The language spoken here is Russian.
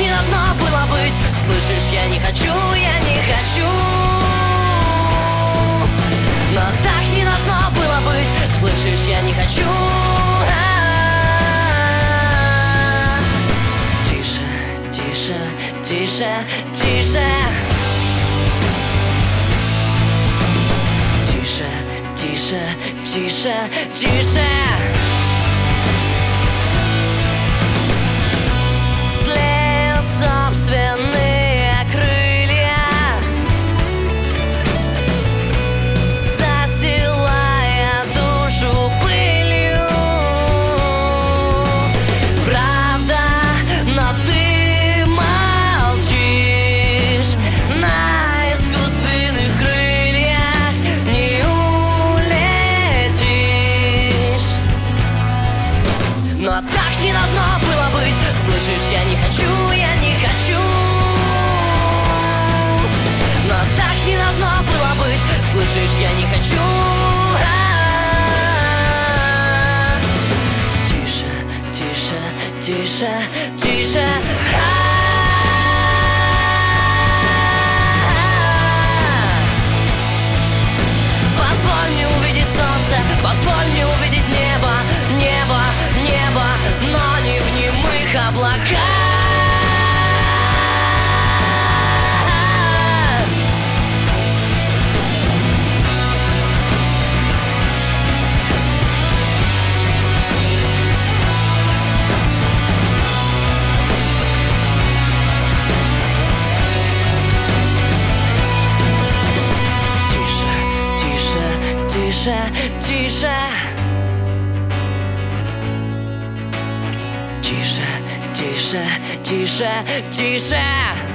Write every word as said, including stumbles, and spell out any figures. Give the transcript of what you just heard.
не должно было быть. Слышишь, я не хочу, я не хочу. Но так не должно было быть. Слышишь, я не хочу. Тише, тише, тише, тише. Тише, тише, тише, тише. Тлеют собственные крылья, застилая душу пылью. Правда, но ты молчишь. На искусственных крыльях не улетишь. Но так не должно было быть. Слышишь, я не хочу, я не хочу. Но так не должно было быть. Слышишь, я не хочу. Тише, тише, тише, тише. Позволь мне увидеть солнце, позволь мне увидеть небо, небо, небо, но не в немых облаках. Тише, тише, тише, тише. Тише, тише, тише, тише.